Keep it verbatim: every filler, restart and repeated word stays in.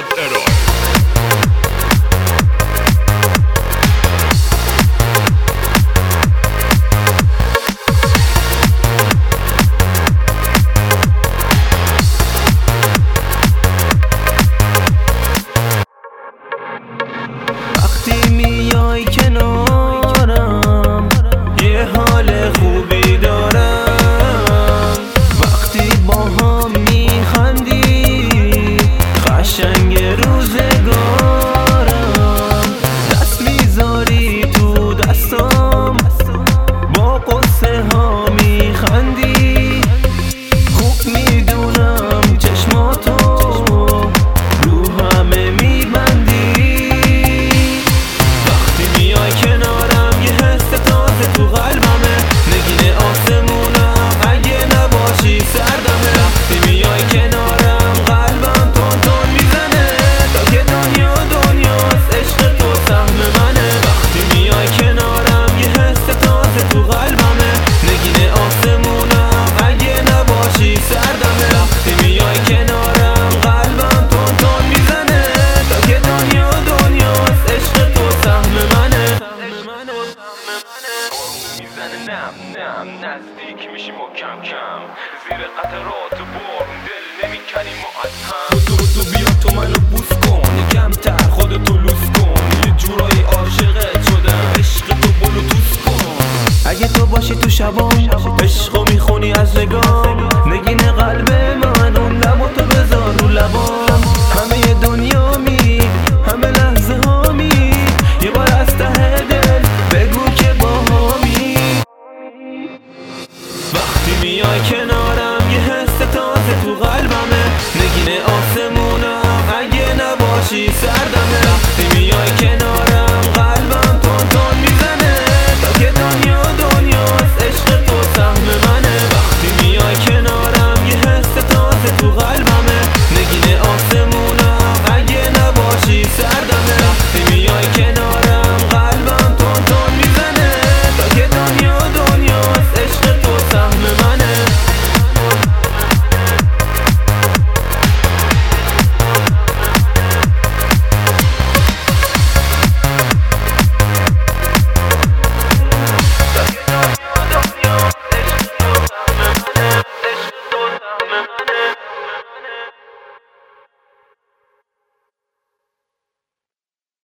فرهاد ارائه. وقتی میای کنارم یه حال خوبی دارم، وقتی با هم میخندی قشنگ روزگارم، دست میذاری تو دستام با قصه ها میخندی، خوب میدونم چشماتو رو همه میبندی، وقتی میای کنارم یه حس تازه تو قلبمه، نگین آسمونم اگه نباشی سردمه، وقتی میای کنارم قلبم تون تون میزنه تا که دنیا دنیاست عشق تو سهم منه، وقتی میای کنارم یه حس تازه تو قلبمه، نگین آسمونم اگه نباشی سردمه، وقتی میای کنارم قلبم تون تون میزنه تا که دنیا دنیاست عشق تو سهم منه، میزنه نم نم نزدیک میشیم و کم کم زیر قطرات بارون دل نمیکنیم و از هم بودو بودو بیا تو منو بوس کن کمتر خودتو لوس کن، یه جورایی عاشقت شدم عشق تو بلوتوس کن، اگه تو باشی تو شبام عشقو میخونی از نگام، نگین قلب من اون لبو تو بذار رو لبام، همه دنیا می همه لحظه ها می یه بار از ته دل بگو که با همی، وقتی میای کنارم یه حس تازه تو قلبمه، نگین آسمونم اگه نباشی سردمه، وقتی میای کنارم